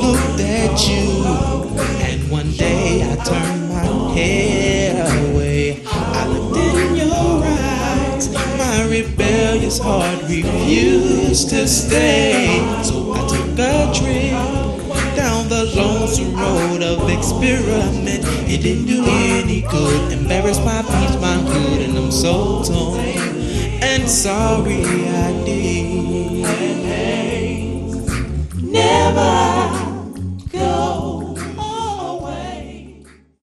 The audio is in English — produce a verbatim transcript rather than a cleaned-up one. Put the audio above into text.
looked at you, and one day I turned my head away. I looked in your eyes, my rebellious heart refused to stay. So I took a trip down the lonesome road of experiment. It didn't do any good, embarrassed my peace, my hood, and I'm so torn and sorry I did.